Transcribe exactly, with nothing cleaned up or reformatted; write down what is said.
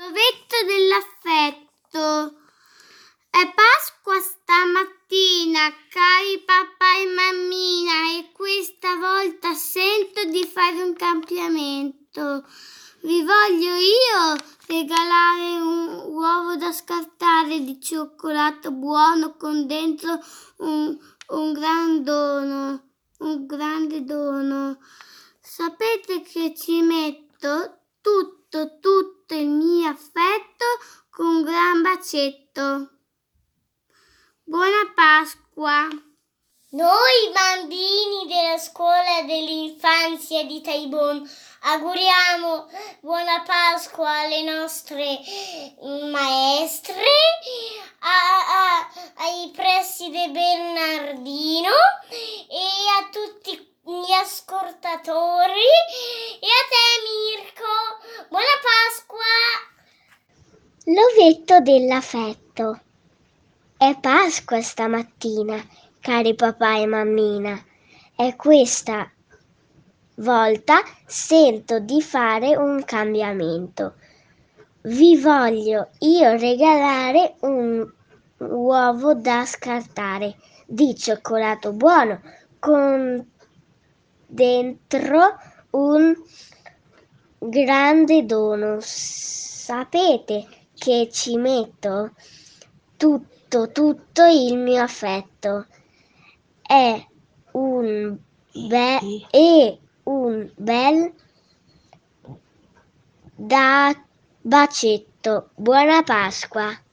L'ovetto dell'affetto. È Pasqua stamattina, cari papà e mammina, e questa volta sento di fare un cambiamento. Vi voglio io regalare un uovo da scartare di cioccolato buono con dentro un, un gran dono, un grande dono. Sapete che ci metto tutto, tutto il mio affetto con un gran bacetto. Buona Pasqua! Noi bambini della scuola dell'infanzia di Taibon auguriamo buona Pasqua alle nostre maestre, a, a, ai presidi Bernardino e a tutti gli ascoltatori e a te Mirko. Buona Pasqua! L'ovetto dell'affetto. È Pasqua stamattina, cari papà e mammina, e questa volta sento di fare un cambiamento. Vi voglio io regalare un uovo da scartare di cioccolato buono con dentro un grande dono. Sapete che ci metto tutto, tutto il mio affetto. È un be- e un bel da bacetto. Buona Pasqua!